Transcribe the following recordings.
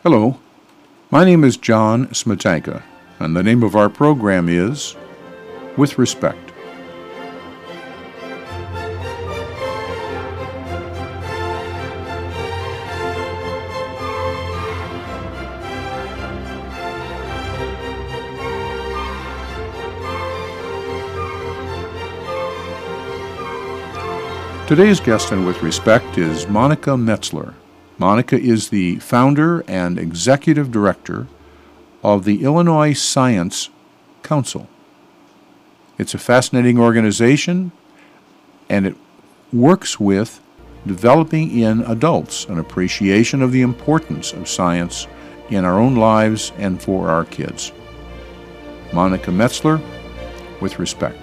Hello, my name is John Smetanka, and the name of our program is With Respect. Today's guest on With Respect is Monica Metzler. Monica is the founder and executive director of the Illinois Science Council. It's a fascinating organization, and it works with developing in adults an appreciation of the importance of science in our own lives and for our kids. Monica Metzler, With Respect.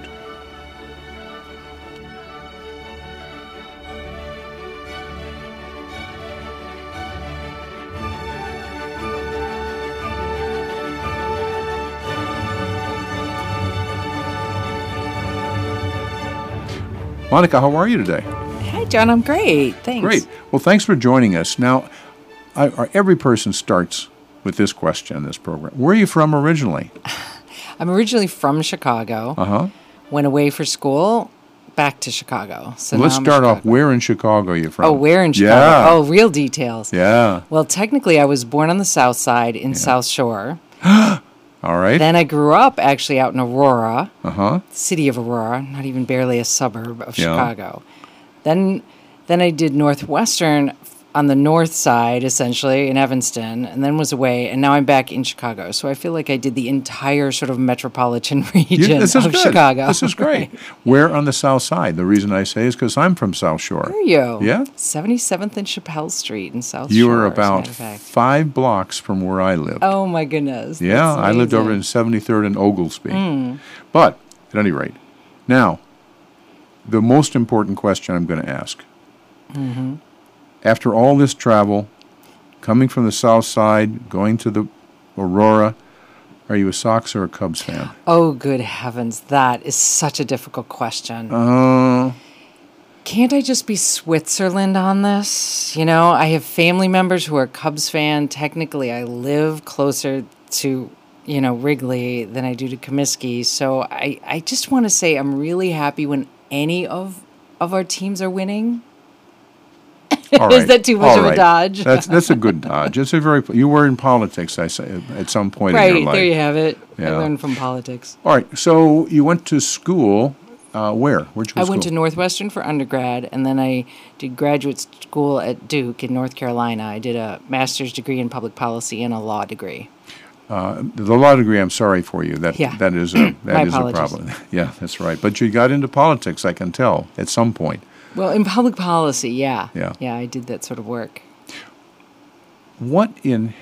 Monica, how are you today? Hi, John. I'm great. Thanks. Great. Well, thanks for joining us. Now, every person starts with this question in this program. Where are you from originally? I'm originally from Chicago. Uh-huh. Went away for school, back to Chicago. So Let's now I'm start in off. Chicago. Where in Chicago are you from? Oh, where in Chicago? Yeah. Oh, real details. Yeah. Well, technically, I was born on the South Side in South Shore. All right. Then I grew up actually out in Aurora, Uh-huh. city of Aurora, not even barely a suburb of Yeah. Chicago. Then I did Northwestern on the north side, essentially, in Evanston, and then was away, and now I'm back in Chicago. So I feel like I did the entire sort of metropolitan region This is of good. Chicago. This is great. Where on the south side? The reason I say is because I'm from South Shore. Where are you? Yeah? 77th and Chappelle Street in South You Shore. were as a about matter of fact. 5 blocks from where I lived. Oh, my goodness. Yeah, That's I lived over amazing. in 73rd and Oglesby. But, at any rate, now, the most important question I'm going to ask. Mm-hmm. After all this travel, coming from the south side, going to the Aurora, are you a Sox or a Cubs fan? Oh, good heavens. That is such a difficult question. Can't I just be Switzerland on this? You know, I have family members who are Cubs fan. Technically, I live closer to, Wrigley than I do to Comiskey. So I just want to say I'm really happy when any of our teams are winning. All right. Is that too much All of a right. dodge? That's a good dodge. It's a very. You were in politics, I say, at some point in your Right, life. there you have it. I Yeah. learned from politics. All right. So you went to school. Where? Where'd you go I to went to school? Northwestern for undergrad, and then I did graduate school at Duke in North Carolina. I did a master's degree in public policy and a law degree. The law degree. I'm sorry for you. That Yeah. that is a My that is a apologies. problem. Yeah, that's right. But you got into politics, I can tell, at some point. Well, in public policy, yeah. Yeah. Yeah, I did that sort of work. What in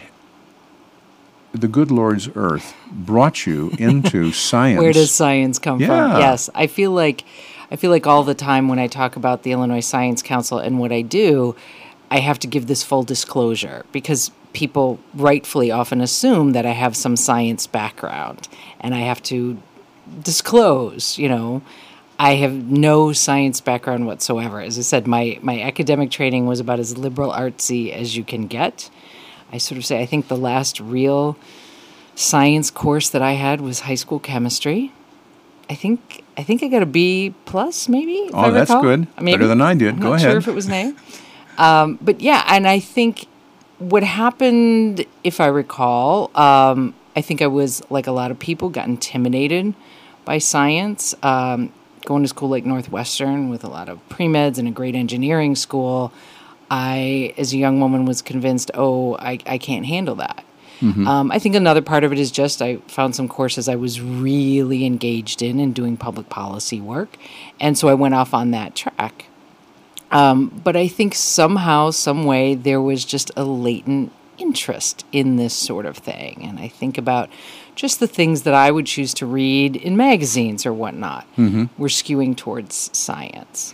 the good Lord's earth brought you into science? Where does science come Yeah. from? Yes, I feel like all the time when I talk about the Illinois Science Council and what I do, I have to give this full disclosure because people rightfully often assume that I have some science background, and I have to disclose, I have no science background whatsoever. As I said, my academic training was about as liberal artsy as you can get. I sort of say I think the last real science course that I had was high school chemistry. I think I got a B plus, maybe. If I Oh, that's recall. good. Maybe. Better than I did. I'm Go not ahead. sure if it was an A. But yeah, and I think what happened, if I recall, I think I was, like a lot of people, got intimidated by science. Going to school like Northwestern with a lot of pre-meds and a great engineering school, I, as a young woman, was convinced, I can't handle that. I think another part of it is just I found some courses I was really engaged in doing public policy work, and so I went off on that track. But I think somehow, some way, there was just a latent interest in this sort of thing. And I think about just the things that I would choose to read in magazines or whatnot were skewing towards science.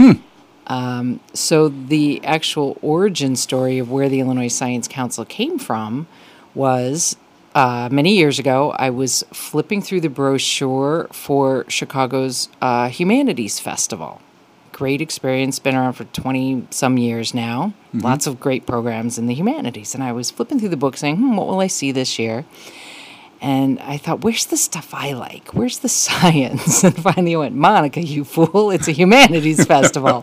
So the actual origin story of where the Illinois Science Council came from was many years ago, I was flipping through the brochure for Chicago's Humanities Festival. great experience, been around for 20-some years now. Lots of great programs in the humanities. And I was flipping through the book saying, what will I see this year? And I thought, where's the stuff I like? Where's the science? And finally I went, Monica, you fool, it's a humanities festival.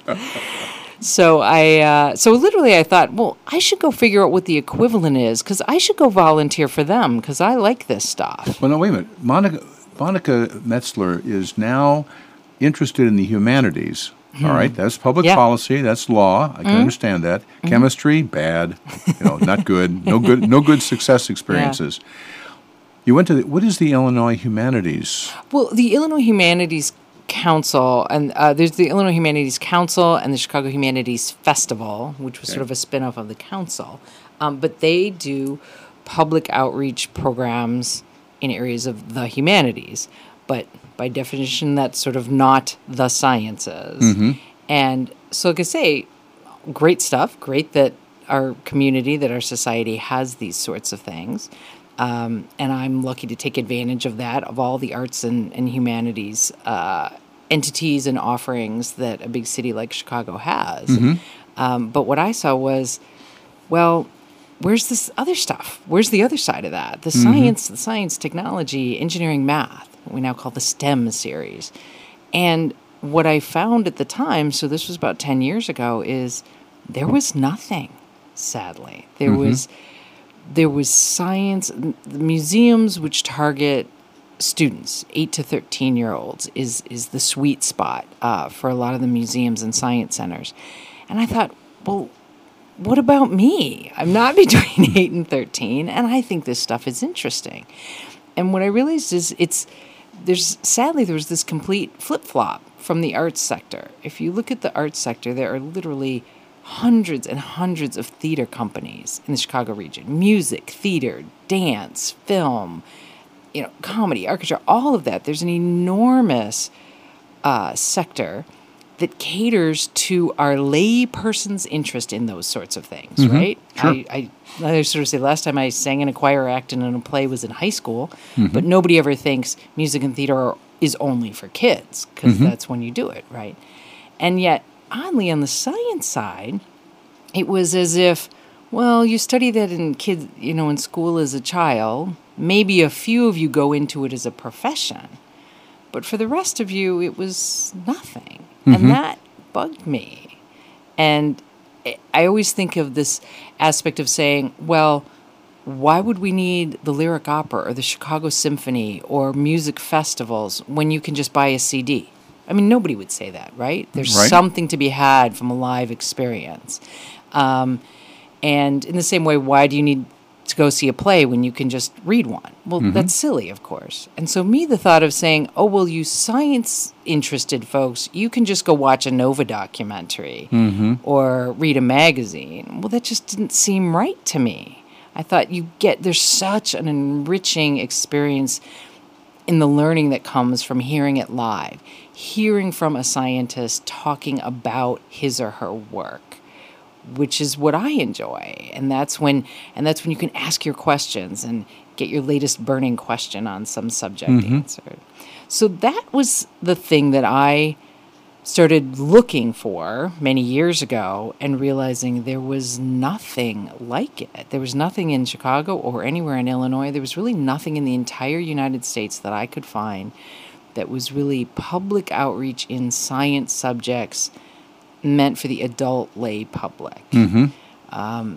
So literally I thought, well, I should go figure out what the equivalent is, because I should go volunteer for them, because I like this stuff. Well, no, wait a minute. Monica Metzler is now interested in the humanities. All right, that's public policy, that's law. I can understand that. Chemistry, bad. Not good. No good success experiences. Yeah. You went to what is the Illinois Humanities? Well, the Illinois Humanities Council, and there's the Illinois Humanities Council and the Chicago Humanities Festival, which was sort of a spin-off of the council. But they do public outreach programs in areas of the humanities. But by definition, that's sort of not the sciences. And so, like I say, great stuff. Great that our community, that our society has these sorts of things. And I'm lucky to take advantage of that, of all the arts and humanities entities and offerings that a big city like Chicago has. But what I saw was, well, where's this other stuff? Where's the other side of that? The science, technology, engineering, math, what we now call the STEM series. And what I found at the time, so this was about 10 years ago, is there was nothing, sadly. There was science, the museums which target students, 8 to 13-year-olds, is the sweet spot for a lot of the museums and science centers. And I thought, well, what about me? I'm not between 8 and 13, and I think this stuff is interesting. And what I realized is there was this complete flip-flop from the arts sector. If you look at the arts sector, there are literally hundreds and hundreds of theater companies in the Chicago region. Music, theater, dance, film, comedy, architecture, all of that. There's an enormous sector that caters to our lay person's interest in those sorts of things, right? Sure. I sort of say last time I sang in a choir, acted in a play was in high school, but nobody ever thinks music and theater is only for kids, because that's when you do it, right? And yet, oddly, on the science side, it was as if, well, you study that in school as a child. Maybe a few of you go into it as a profession. But for the rest of you, it was nothing. And that bugged me. And I always think of this aspect of saying, well, why would we need the Lyric Opera or the Chicago Symphony or music festivals when you can just buy a CD? I mean, nobody would say that, right? There's something to be had from a live experience. And in the same way, why do you need to go see a play when you can just read one? Well, that's silly, of course. And so the thought of saying, oh, well, you science-interested folks, you can just go watch a Nova documentary or read a magazine. Well, that just didn't seem right to me. I thought there's such an enriching experience in the learning that comes from hearing it live, hearing from a scientist talking about his or her work, which is what I enjoy. And that's when you can ask your questions and get your latest burning question on some subject answered. So that was the thing that I started looking for many years ago and realizing there was nothing like it. There was nothing in Chicago or anywhere in Illinois. There was really nothing in the entire United States that I could find that was really public outreach in science subjects meant for the adult lay public. And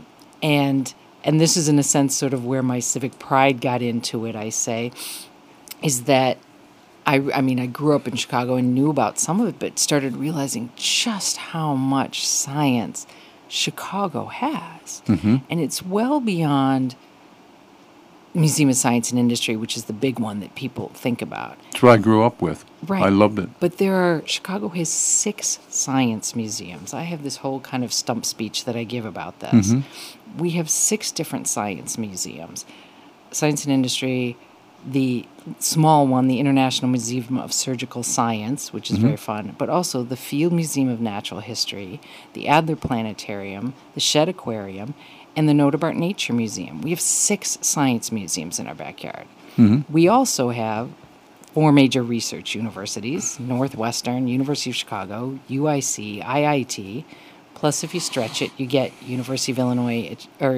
this is in a sense sort of where my civic pride got into it, I say, is that I grew up in Chicago and knew about some of it, but started realizing just how much science Chicago has. And it's well beyond Museum of Science and Industry, which is the big one that people think about. That's what I grew up with. Right. I loved it. But Chicago has 6 science museums. I have this whole kind of stump speech that I give about this. We have 6 different science museums. Science and Industry, the small one, the International Museum of Surgical Science, which is very fun, but also the Field Museum of Natural History, the Adler Planetarium, the Shedd Aquarium, and the Notabart Nature Museum. We have 6 science museums in our backyard. We also have 4 major research universities: Northwestern, University of Chicago, UIC, IIT. Plus, if you stretch it, you get University of Illinois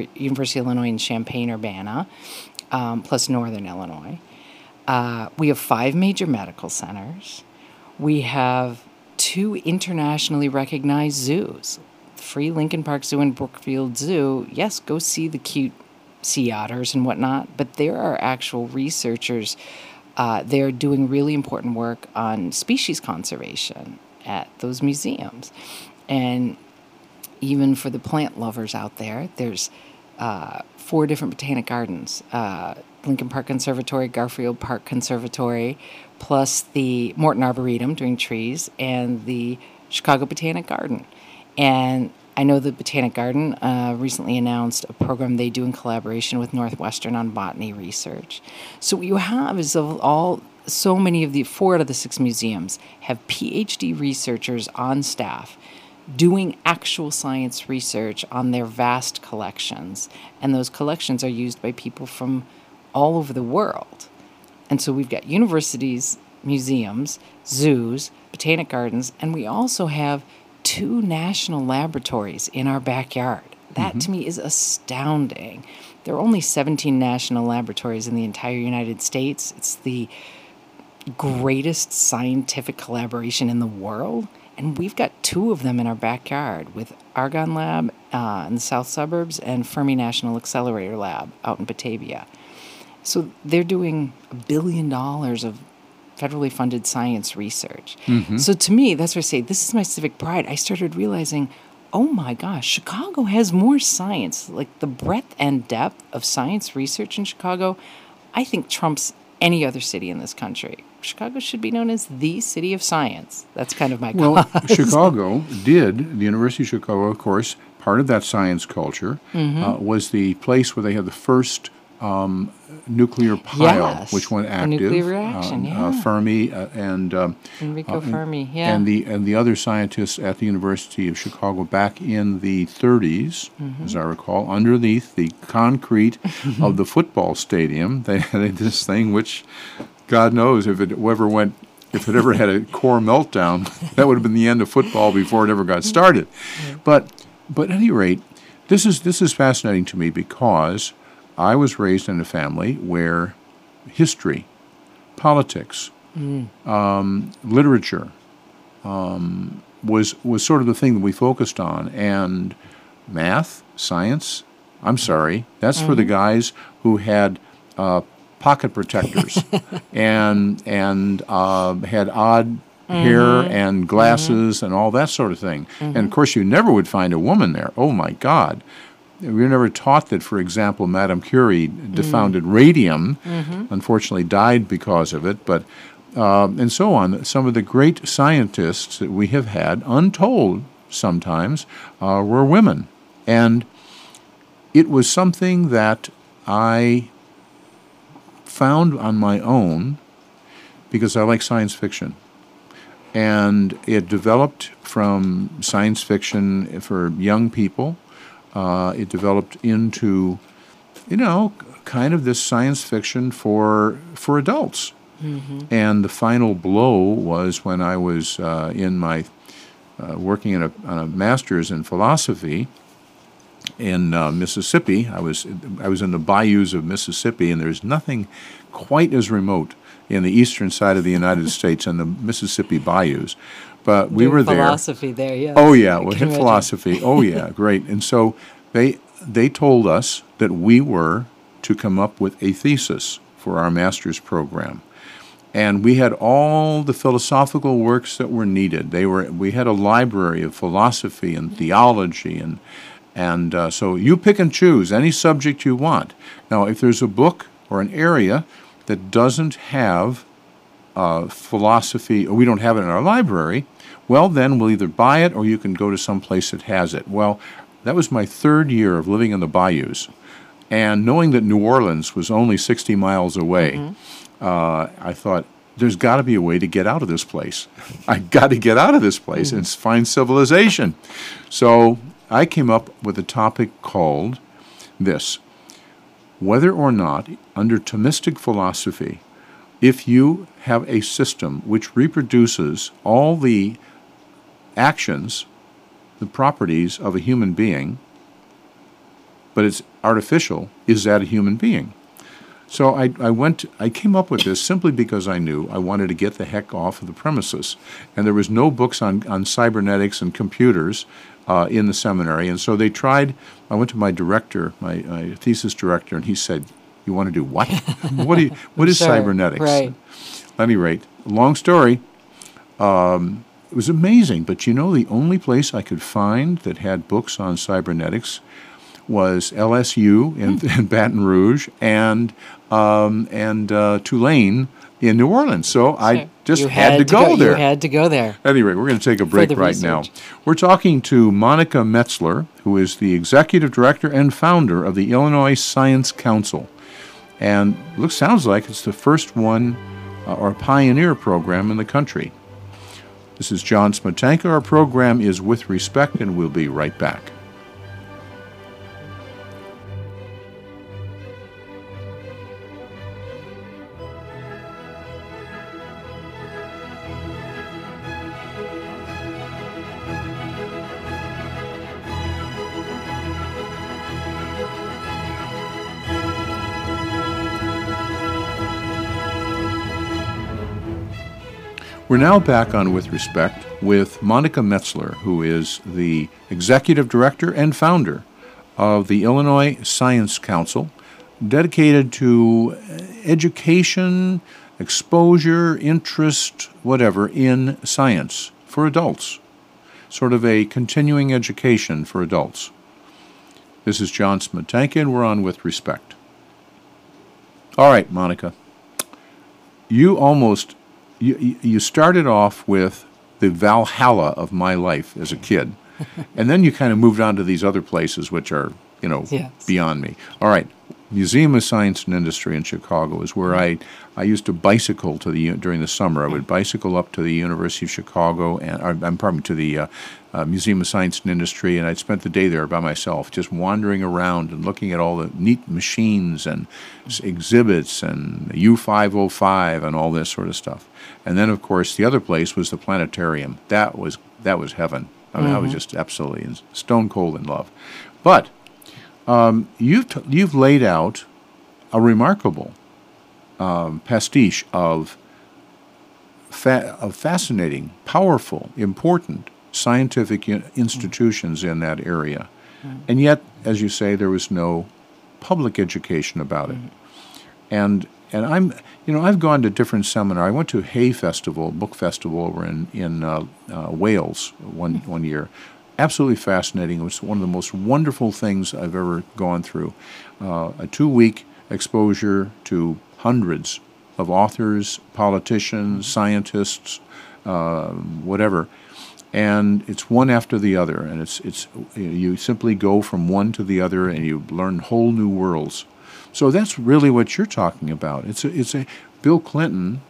in Champaign-Urbana, plus Northern Illinois. We have 5 major medical centers. We have 2 internationally recognized zoos. Free Lincoln Park Zoo and Brookfield Zoo. Yes, go see the cute sea otters and whatnot, but there are actual researchers. They're doing really important work on species conservation at those museums. And even for the plant lovers out there, there's 4 different botanic gardens. Lincoln Park Conservatory, Garfield Park Conservatory, plus the Morton Arboretum doing trees, and the Chicago Botanic Garden. And I know the Botanic Garden recently announced a program they do in collaboration with Northwestern on botany research. So what you have is so many of the 4 out of the 6 museums have PhD researchers on staff doing actual science research on their vast collections. And those collections are used by people from all over the world. And so we've got universities, museums, zoos, botanic gardens, and we also have 2 national laboratories in our backyard. That to me is astounding. There are only 17 national laboratories in the entire United States. It's the greatest scientific collaboration in the world. And we've got 2 of them in our backyard, with Argonne Lab in the south suburbs and Fermi National Accelerator Lab out in Batavia. So they're doing $1 billion of federally funded science research. So to me, that's where I say, this is my civic pride. I started realizing, oh my gosh, Chicago has more science. Like, the breadth and depth of science research in Chicago, I think trumps any other city in this country. Chicago should be known as the city of science. That's kind of my cause. Well, Chicago did, the University of Chicago, of course, part of that science culture was the place where they had the first nuclear pile, which went active. Nuclear reaction, Fermi and Enrico Fermi, and the other scientists at the University of Chicago back in the 30s, as I recall, underneath the concrete of the football stadium, they had this thing which, God knows if it ever had a core meltdown, that would have been the end of football before it ever got started. But at any rate, this is fascinating to me because I was raised in a family where history, politics, literature was sort of the thing that we focused on, and math, science. I'm sorry, that's for the guys who had pocket protectors and had odd hair and glasses and all that sort of thing. And of course, you never would find a woman there. Oh my God. We were never taught that, for example, Madame Curie founded radium, unfortunately died because of it, but and so on. Some of the great scientists that we have had, untold sometimes, were women. And it was something that I found on my own because I like science fiction. And it developed from science fiction for young people. It developed into, kind of this science fiction for adults. And the final blow was when I was in my working on a master's in philosophy in Mississippi. I was in the bayous of Mississippi, and there's nothing quite as remote in the eastern side of the United States and the Mississippi bayous. But we were there. Philosophy there, yeah. Oh, yeah, we had philosophy. Oh, yeah, great. And so they told us that we were to come up with a thesis for our master's program. And we had all the philosophical works that were needed. We had a library of philosophy and theology, and so you pick and choose any subject you want. Now, if there's a book or an area that doesn't have philosophy, or we don't have it in our library, well, then we'll either buy it or you can go to some place that has it. Well, that was my 3rd year of living in the bayous. And knowing that New Orleans was only 60 miles away, I thought, there's got to be a way to get out of this place. I got to get out of this place and find civilization. So I came up with a topic called this: whether or not, under Thomistic philosophy, if you have a system which reproduces all the actions, the properties of a human being, but it's artificial, is that a human being? So I came up with this simply because I knew I wanted to get the heck off of the premises. And there was no books on cybernetics and computers in the seminary. And so they tried, I went to my director, my thesis director, and he said, "You want to do what? What is Sure, cybernetics?" right. At any rate, long story, it was amazing. But you know, the only place I could find that had books on cybernetics was LSU in Baton Rouge and Tulane in New Orleans. So I just had to go there. You had to go there. Anyway, we're going to take a break right now. We're talking to Monica Metzler, who is the executive director and founder of the Illinois Science Council. And sounds like it's the first one or pioneer program in the country. This is John Smetanka. Our program is With Respect, and we'll be right back. We're now back on With Respect with Monica Metzler, who is the executive director and founder of the Illinois Science Council, dedicated to education, exposure, interest, whatever, in science for adults, sort of a continuing education for adults. This is John Smetanka, and we're on With Respect. All right, Monica, you started off with the Valhalla of my life as a kid, and then you kind of moved on to these other places which are, Yes. beyond me. All right, Museum of Science and Industry in Chicago is where I used to bicycle during the summer. I would bicycle up to the University of Chicago, to the Museum of Science and Industry, and I'd spent the day there by myself, just wandering around and looking at all the neat machines and exhibits and U505 and all this sort of stuff. And then, of course, the other place was the planetarium. That was heaven. I mean, I was just absolutely stone cold in love. But you've laid out a remarkable pastiche of fascinating, powerful, important scientific institutions in that area. And yet, as you say, there was no public education about it. And I've gone to different seminars. I went to Hay Festival, book festival over in Wales one year. Absolutely fascinating. It was one of the most wonderful things I've ever gone through. A 2-week exposure to hundreds of authors, politicians, scientists, whatever. And it's one after the other, and it's you simply go from one to the other, and you learn whole new worlds. So that's really what you're talking about. Bill Clinton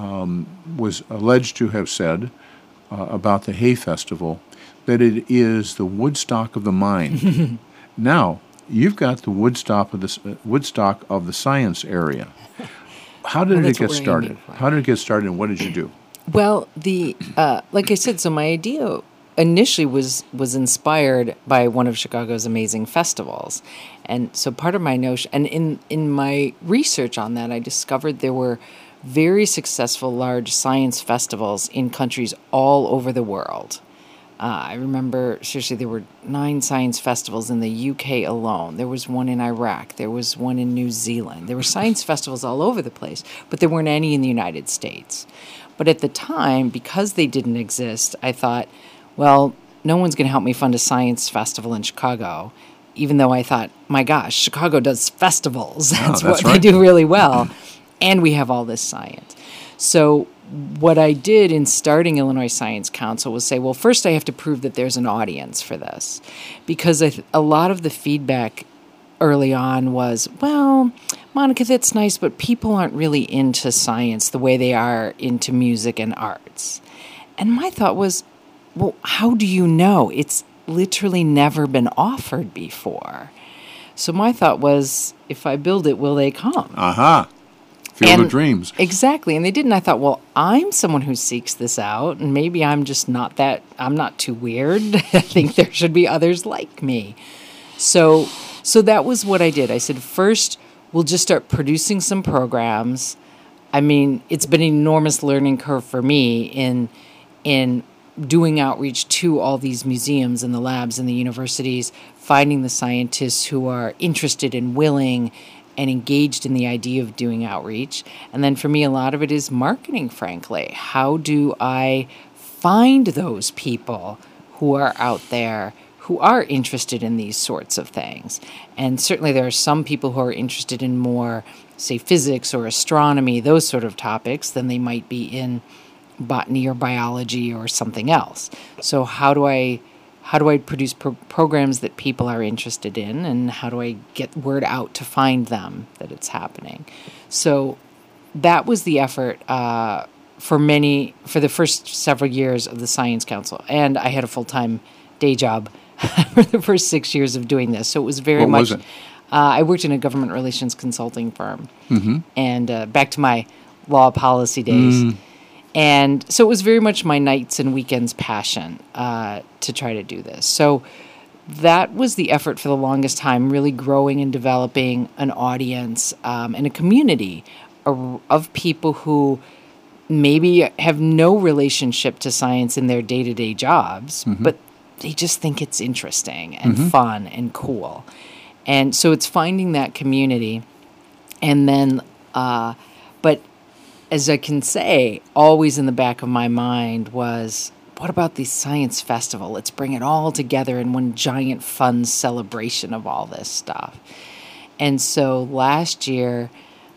was alleged to have said about the Hay Festival that it is the Woodstock of the mind. Now you've got the Woodstock of the science area. How did it get started? How did it get started, and what did you do? Well, like I said, so my idea initially was inspired by one of Chicago's amazing festivals. And so part of my notion, and in my research on that, I discovered there were very successful large science festivals in countries all over the world. I remember, seriously, there were 9 science festivals in the UK alone. There was one in Iraq. There was one in New Zealand. There were science festivals all over the place, but there weren't any in the United States. But at the time, because they didn't exist, I thought, well, no one's going to help me fund a science festival in Chicago, even though I thought, my gosh, Chicago does festivals. That's what they do really well. And we have all this science. So what I did in starting Illinois Science Council was say, well, first I have to prove that there's an audience for this. Because a lot of the feedback early on was, well, Monica, that's nice, but people aren't really into science the way they are into music and arts. And my thought was, well, how do you know? It's literally never been offered before. So my thought was, if I build it, will they come? Aha. Field of Dreams. Exactly. And they didn't. I thought, well, I'm someone who seeks this out, and maybe I'm just not that, I'm not too weird. I think there should be others like me. So that was what I did. I said, first, we'll just start producing some programs. I mean, it's been an enormous learning curve for me in doing outreach to all these museums and the labs and the universities, finding the scientists who are interested and willing and engaged in the idea of doing outreach. And then for me, a lot of it is marketing, frankly. How do I find those people who are out there who are interested in these sorts of things? And certainly there are some people who are interested in more, say, physics or astronomy, those sort of topics, than they might be in botany or biology or something else. So how do I produce programs that people are interested in, and how do I get word out to find them that it's happening? So that was the effort for the first several years of the Science Council. And I had a full-time day job for the first 6 years of doing this. So it was very What much... was it? I worked in a government relations consulting firm. And back to my law policy days. And so it was very much my nights and weekends passion to try to do this. So that was the effort for the longest time, really growing and developing an audience and a community of people who maybe have no relationship to science in their day-to-day jobs, but they just think it's interesting and fun and cool. And so it's finding that community. And then, but as I can say, always in the back of my mind was, what about the science festival? Let's bring it all together in one giant fun celebration of all this stuff. And so last year,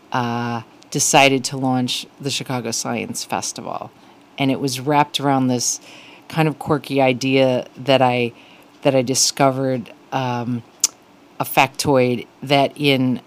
decided to launch the Chicago Science Festival. And it was wrapped around this kind of quirky idea that I discovered, a factoid that in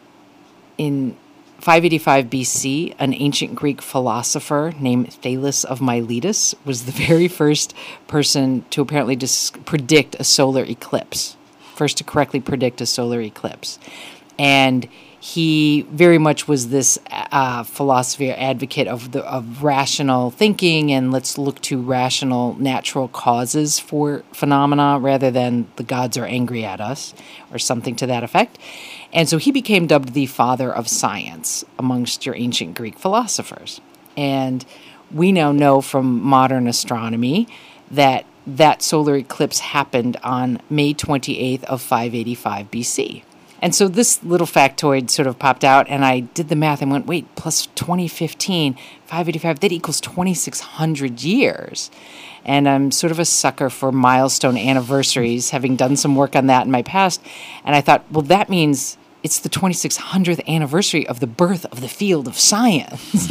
585 BC, an ancient Greek philosopher named Thales of Miletus was the very first person to apparently predict a solar eclipse, first to correctly predict a solar eclipse. And he very much was this philosophy or advocate of rational thinking, and let's look to rational natural causes for phenomena rather than the gods are angry at us or something to that effect. And so he became dubbed the father of science amongst your ancient Greek philosophers. And we now know from modern astronomy that that solar eclipse happened on May 28th of 585 BC. And so this little factoid sort of popped out, and I did the math and went, wait, plus 2015, 585, that equals 2,600 years. And I'm sort of a sucker for milestone anniversaries, having done some work on that in my past. And I thought, well, that means it's the 2600th anniversary of the birth of the field of science.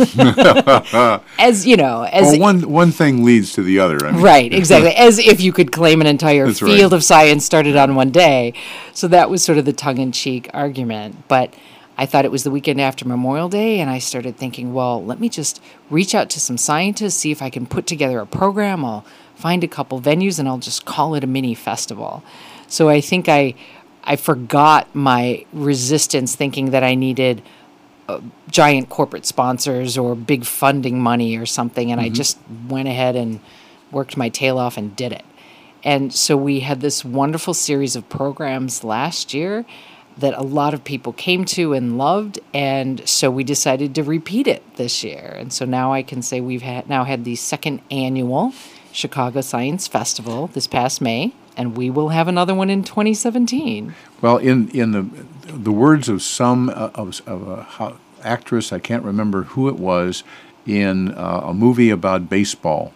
As you know, one thing leads to the other. I mean. Right, exactly. As if you could claim an entire That's field right. of science started on one day. So that was sort of the tongue-in-cheek argument. But I thought it was the weekend after Memorial Day, and I started thinking, well, let me just reach out to some scientists, see if I can put together a program. I'll find a couple venues, and I'll just call it a mini festival. So I think I forgot my resistance, thinking that I needed giant corporate sponsors or big funding money or something, and I just went ahead and worked my tail off and did it. And so we had this wonderful series of programs last year that a lot of people came to and loved, and so we decided to repeat it this year. And so now I can say we've now had the second annual Chicago Science Festival this past May, and we will have another one in 2017. Well, in the words of some of a actress, I can't remember who it was, in a movie about baseball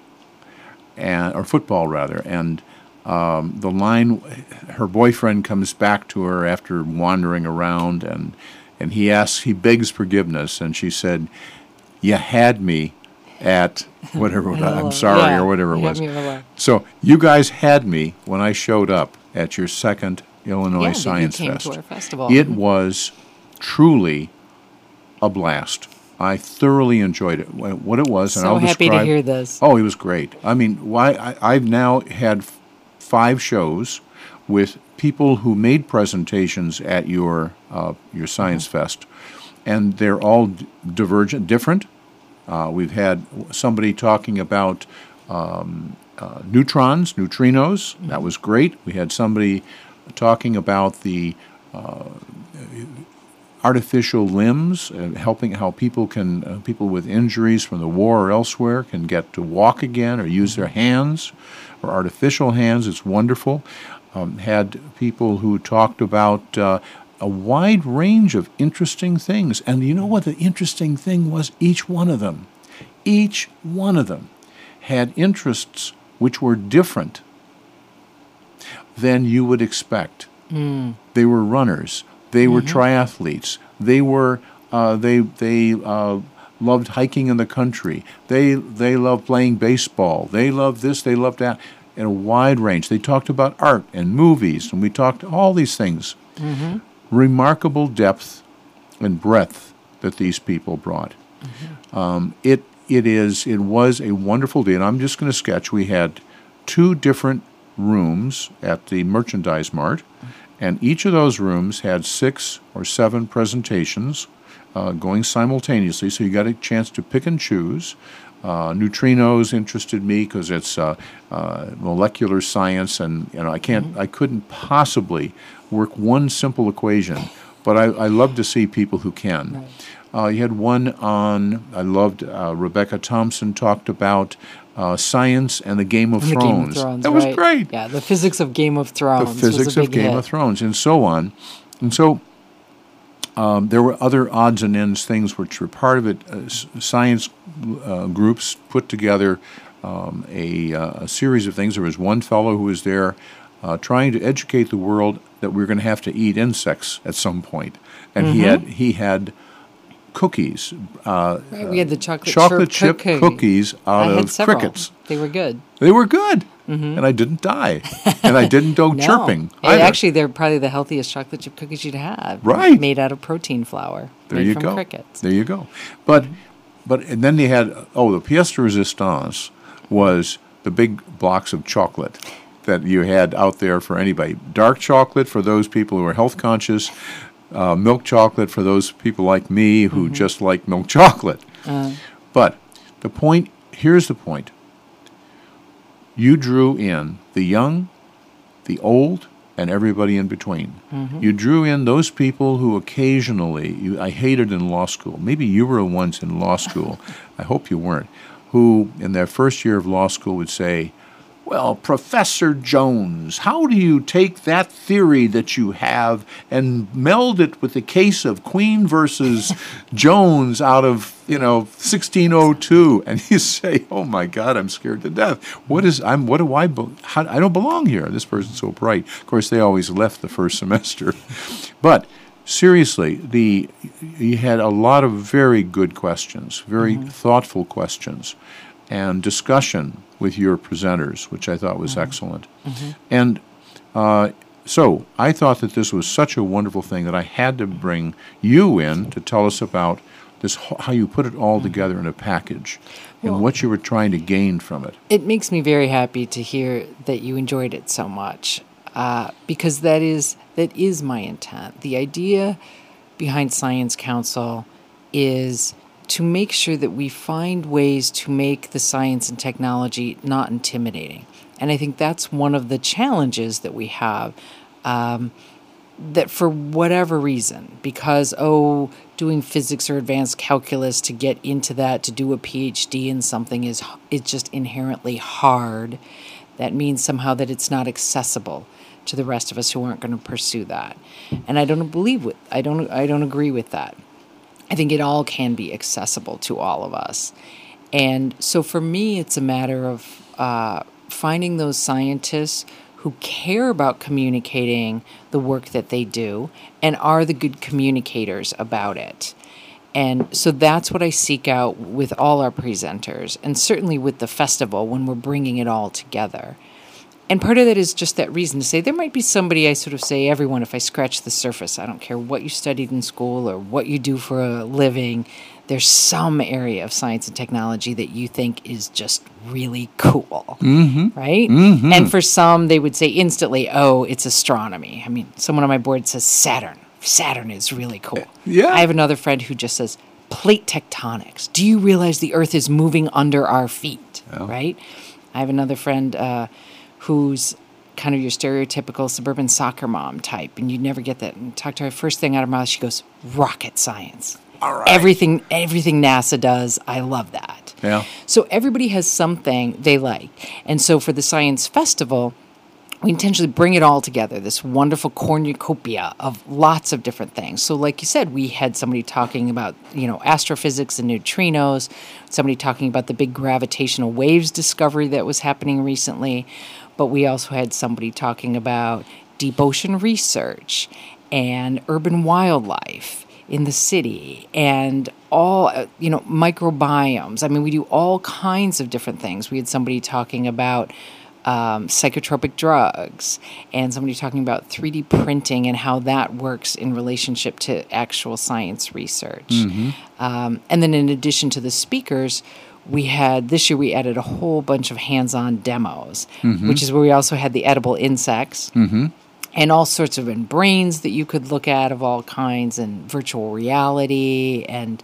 or football rather, and the line, her boyfriend comes back to her after wandering around, and he begs forgiveness, and she said, "You had me at whatever, I'm sorry," Yeah, or whatever it you had was. me at hello. So you guys had me when I showed up at your second Illinois that you Science came Fest. to our festival. It was truly a blast. I thoroughly enjoyed it. What it was, and So I'll happy describe. to hear this. Oh, it was great. I mean, I've now had 5 shows with people who made presentations at your Science Fest, and they're all divergent, different. We've had somebody talking about neutrons, neutrinos. That was great. We had somebody talking about the artificial limbs, helping how people can people with injuries from the war or elsewhere can get to walk again or use their hands or artificial hands. It's wonderful. Had people who talked about a wide range of interesting things. And you know what the interesting thing was? Each one of them had interests which were different than you would expect. They were runners. They were triathletes. They were they loved hiking in the country. They loved playing baseball. They loved this. They loved that. In a wide range. They talked about art and movies, and we talked all these things. Remarkable depth and breadth that these people brought. It was a wonderful day, and I'm just going to sketch. We had 2 different rooms at the Merchandise Mart, and each of those rooms had 6 or 7 presentations going simultaneously, so you got a chance to pick and choose. Neutrinos interested me because it's molecular science, and I couldn't possibly work one simple equation, but I love to see people who can. You had one on, I loved, Rebecca Thompson talked about science and the Game of Thrones. That was great. Yeah, the physics of Game of Thrones. The physics of Game of Thrones, and so on. And so there were other odds and ends things which were part of it. Science groups put together a series of things. There was one fellow who was there trying to educate the world that we were going to have to eat insects at some point, and he had cookies. We had the chocolate chip cookies out of crickets. They were good. They were good. And I didn't die. And I didn't go chirping either. Actually, they're probably the healthiest chocolate chip cookies you'd have. Right. Made out of protein flour. There you from go. Crickets. There you go. But and then they had, the pièce de résistance was the big blocks of chocolate that you had out there for anybody. Dark chocolate for those people who are health conscious. Milk chocolate for those people like me who just like milk chocolate. But here's the point. You drew in the young, the old, and everybody in between. You drew in those people who occasionally, I hated in law school. Maybe you were once in law school. I hope you weren't. Who, in their first year of law school, would say, well, Professor Jones, how do you take that theory that you have and meld it with the case of Queen versus Jones out of, 1602? And you say, oh my God, I'm scared to death. I don't belong here. This person's so bright. Of course, they always left the first semester. But seriously, you had a lot of very good questions, very thoughtful questions, and discussion with your presenters, which I thought was excellent. And so I thought that this was such a wonderful thing that I had to bring you in to tell us about this, how you put it all together in a package and what you were trying to gain from it. It makes me very happy to hear that you enjoyed it so much, because that is my intent. The idea behind Science Council is to make sure that we find ways to make the science and technology not intimidating. And I think that's one of the challenges that we have, that for whatever reason, because, doing physics or advanced calculus to get into that, to do a PhD in something is just inherently hard. That means somehow that it's not accessible to the rest of us who aren't going to pursue that. And I don't agree with that. I think it all can be accessible to all of us. And so for me, it's a matter of finding those scientists who care about communicating the work that they do and are the good communicators about it. And so that's what I seek out with all our presenters, and certainly with the festival when we're bringing it all together. And part of that is just that reason to say there might be somebody, I sort of say, everyone, if I scratch the surface, I don't care what you studied in school or what you do for a living, there's some area of science and technology that you think is just really cool, right? And for some, they would say instantly, it's astronomy. I mean, someone on my board says Saturn. Saturn is really cool. Yeah. I have another friend who just says, plate tectonics. Do you realize the Earth is moving under our feet? Yeah. Right? I have another friend who's kind of your stereotypical suburban soccer mom type, and you'd never get that. And talk to her, first thing out of her mouth, she goes, rocket science. All right. Everything NASA does, I love that. Yeah. So everybody has something they like. And so for the Science Festival, we intentionally bring it all together, this wonderful cornucopia of lots of different things. So like you said, we had somebody talking about, astrophysics and neutrinos, somebody talking about the big gravitational waves discovery that was happening recently, but we also had somebody talking about deep ocean research and urban wildlife in the city and all, microbiomes. I mean, we do all kinds of different things. We had somebody talking about psychotropic drugs, and somebody talking about 3D printing and how that works in relationship to actual science research. And then in addition to the speakers, this year we added a whole bunch of hands-on demos, which is where we also had the edible insects and all sorts of brains that you could look at of all kinds, and virtual reality. And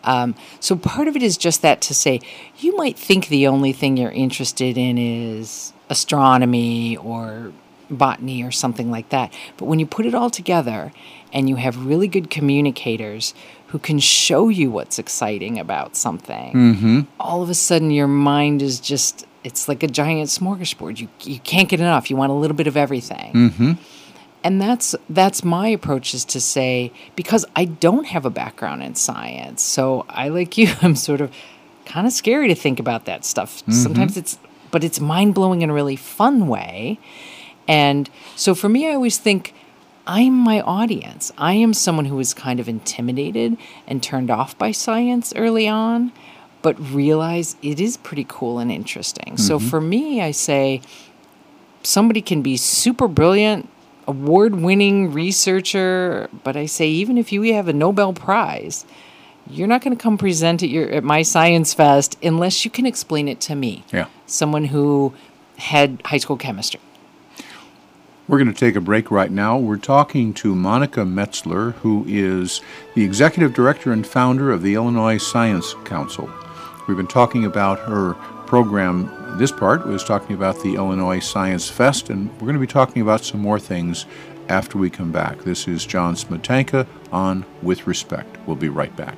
so part of it is just that, to say, you might think the only thing you're interested in is astronomy or botany or something like that. But when you put it all together and you have really good communicators who can show you what's exciting about something, all of a sudden your mind is just, it's like a giant smorgasbord. You can't get enough. You want a little bit of everything. And that's my approach, is to say, because I don't have a background in science, so I, like you, I'm sort of kind of scary to think about that stuff. Sometimes it's mind-blowing in a really fun way. And so for me, I always think, I'm my audience. I am someone who was kind of intimidated and turned off by science early on, but realize it is pretty cool and interesting. So for me, I say, somebody can be super brilliant, award-winning researcher, but I say, even if you have a Nobel Prize, you're not going to come present at my Science Fest unless you can explain it to me. Yeah. Someone who had high school chemistry. We're going to take a break right now. We're talking to Monica Metzler, who is the executive director and founder of the Illinois Science Council. We've been talking about her program. This part was talking about the Illinois Science Fest, and we're going to be talking about some more things after we come back. This is John Smetanka on With Respect. We'll be right back.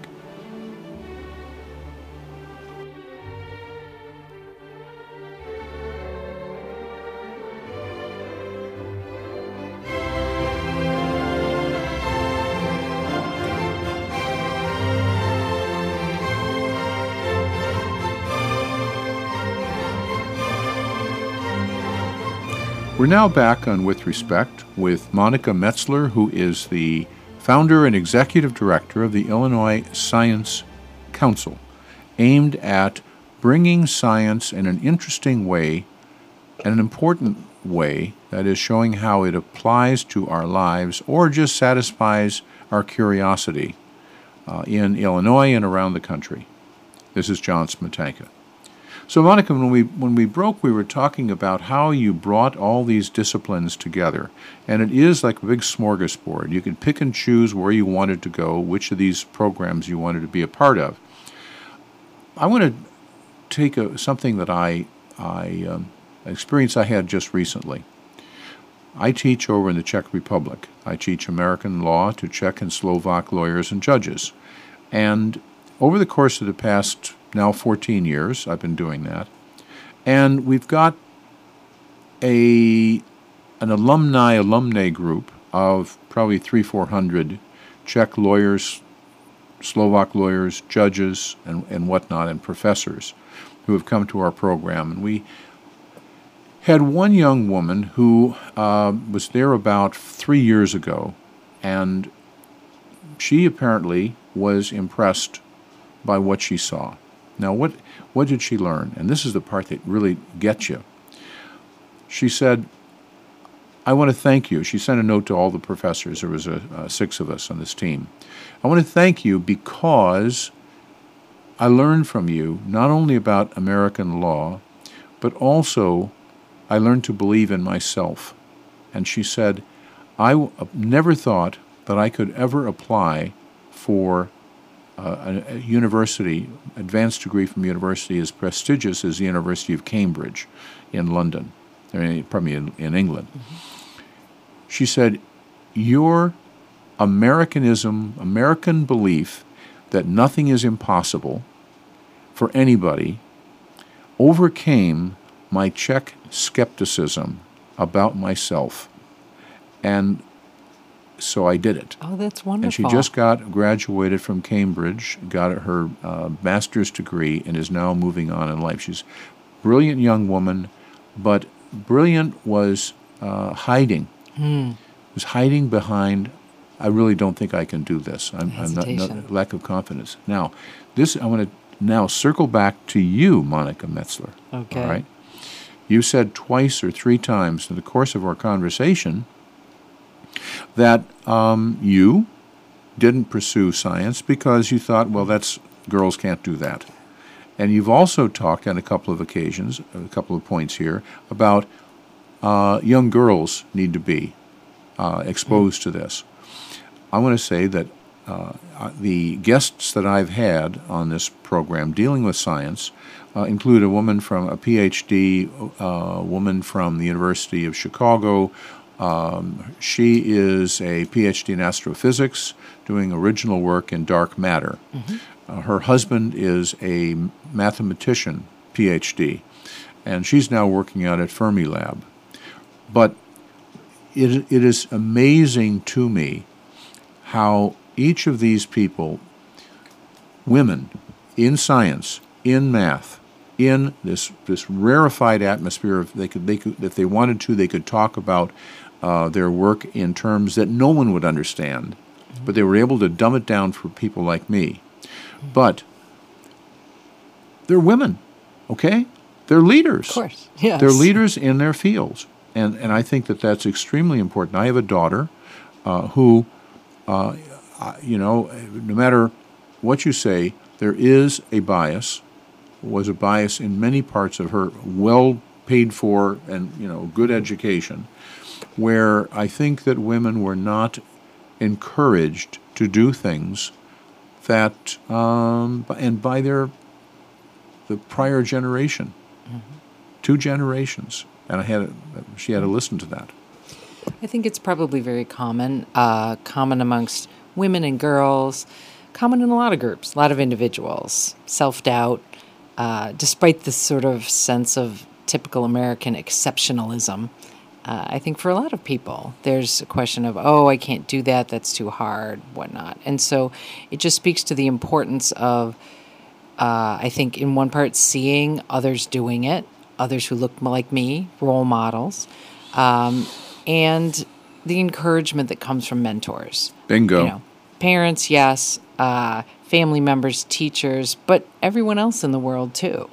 We're now back on With Respect with Monica Metzler, who is the founder and executive director of the Illinois Science Council, aimed at bringing science in an interesting way and an important way, that is, showing how it applies to our lives or just satisfies our curiosity in Illinois and around the country. This is John Smetanka. So, Monica, when we broke, we were talking about how you brought all these disciplines together, and it is like a big smorgasbord. You can pick and choose where you wanted to go, which of these programs you wanted to be a part of. I want to take something that experience I had just recently. I teach over in the Czech Republic. I teach American law to Czech and Slovak lawyers and judges, and over the course of the past now 14 years, I've been doing that. And we've got an alumni group of probably 300-400 Czech lawyers, Slovak lawyers, judges, and whatnot, and professors who have come to our program. And we had one young woman who was there about 3 years ago, and she apparently was impressed by what she saw. Now, what did she learn? And this is the part that really gets you. She said, I want to thank you. She sent a note to all the professors. There was 6 of us on this team. I want to thank you because I learned from you not only about American law, but also I learned to believe in myself. And she said, I never thought that I could ever apply for a university, advanced degree from university as prestigious as the University of Cambridge in London, in England. She said, your American belief that nothing is impossible for anybody overcame my Czech skepticism about myself. And so I did it. Oh, that's wonderful. And she just graduated from Cambridge, got her master's degree, and is now moving on in life. She's a brilliant young woman, but brilliant was hiding. Was hiding behind, I really don't think I can do this. I'm not lack of confidence. Now, I want to now circle back to you, Monica Metzler. Okay. All right? You said twice or three times in the course of our conversation that you didn't pursue science because you thought, well, girls can't do that. And you've also talked on a couple of occasions, a couple of points here, about young girls need to be exposed to this. I want to say that the guests that I've had on this program dealing with science include a PhD woman from the University of Chicago. She is a PhD in astrophysics, doing original work in dark matter. Her husband is a mathematician, PhD, and she's now working out at Fermilab. But it is amazing to me how each of these people, women in science, in math, in this rarefied atmosphere, if they wanted to, they could talk about their work in terms that no one would understand, but they were able to dumb it down for people like me. But they're women, okay? They're leaders. Of course, yes. They're leaders in their fields, and I think that that's extremely important. I have a daughter who, no matter what you say, there is a bias, was a bias in many parts of her well paid for and good education, where I think that women were not encouraged to do things that, and by the prior generation, 2 generations, and she had to listen to that. I think it's probably very common amongst women and girls, common in a lot of groups, a lot of individuals, self-doubt, despite this sort of sense of typical American exceptionalism. I think for a lot of people, there's a question of, I can't do that, that's too hard, whatnot. And so it just speaks to the importance of, I think, in one part, seeing others doing it, others who look like me, role models, and the encouragement that comes from mentors. Bingo. Parents, yes, family members, teachers, but everyone else in the world, too.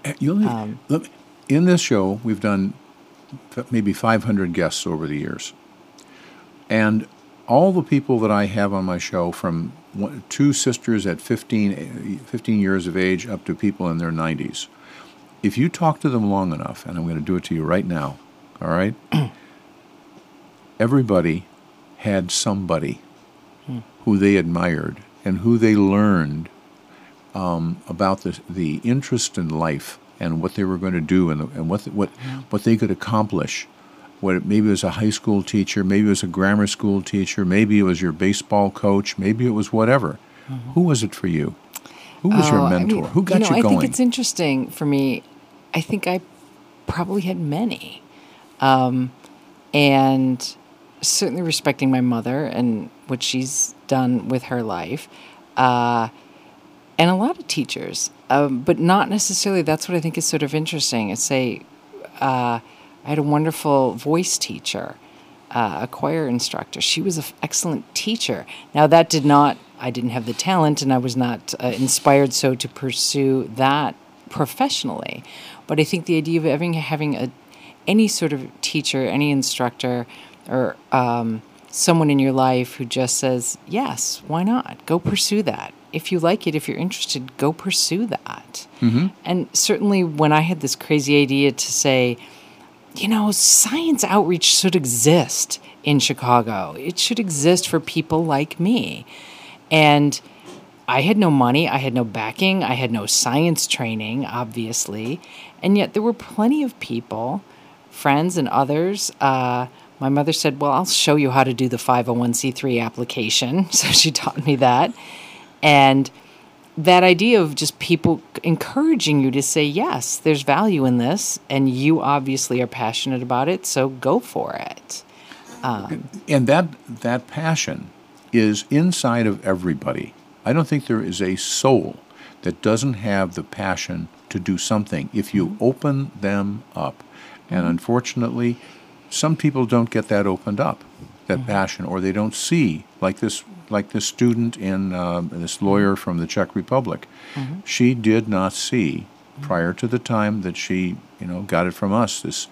In this show, we've done maybe 500 guests over the years. And all the people that I have on my show, from 2 sisters at 15 years of age up to people in their 90s, if you talk to them long enough, and I'm going to do it to you right now, all right? Everybody had somebody who they admired and who they learned about the interest in life and what they were going to do and what they could accomplish. Maybe it was a high school teacher, maybe it was a grammar school teacher, maybe it was your baseball coach, maybe it was whatever. Who was it for you? Who was your mentor? Who got you going? I think it's interesting for me. I think I probably had many. And certainly respecting my mother and what she's done with her life. And a lot of teachers, but not necessarily. That's what I think is sort of interesting. I had a wonderful voice teacher, a choir instructor. She was an excellent teacher. Now, I didn't have the talent, and I was not inspired so to pursue that professionally. But I think the idea of having any sort of teacher, any instructor, or someone in your life who just says, yes, why not? Go pursue that. If you like it, if you're interested, go pursue that. And certainly when I had this crazy idea to say, science outreach should exist. in Chicago. It should exist for people like me. And I had no money, I had no backing, I had no science training, obviously, and yet there were plenty of people, friends and others. My mother said, well, I'll show you how to do the 501c3 application, so she taught me that. And that idea of just people encouraging you to say, yes, there's value in this, and you obviously are passionate about it, so go for it. And that passion is inside of everybody. I don't think there is a soul that doesn't have the passion to do something if you open them up. And unfortunately, some people don't get that opened up, that passion, or they don't see, like this student in this lawyer from the Czech Republic. She did not see prior to the time that she, got it from us. This,